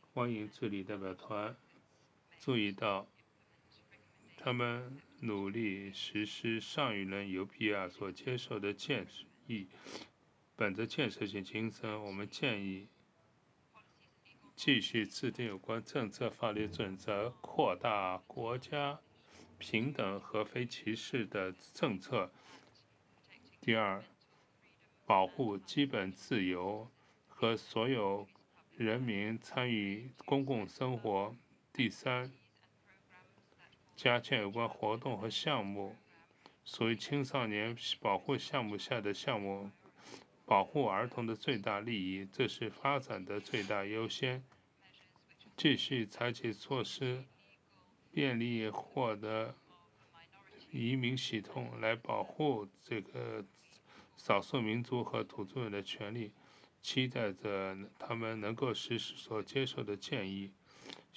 欢迎智利代表团注意到，他们努力实施上一轮尤比亚所接受的建议。本着建设性精神，我们建议继续制定有关政策法律准则，扩大国家平等和非歧视的政策。第二，保护基本自由和所有人民参与公共生活。第三，加强有关活动和项目，属于青少年保护项目下的项目，保护儿童的最大利益，这是发展的最大优先。继续采取措施，便利获得移民系统，来保护这个少数民族和土著人的权利，期待着他们能够实施所接受的建议。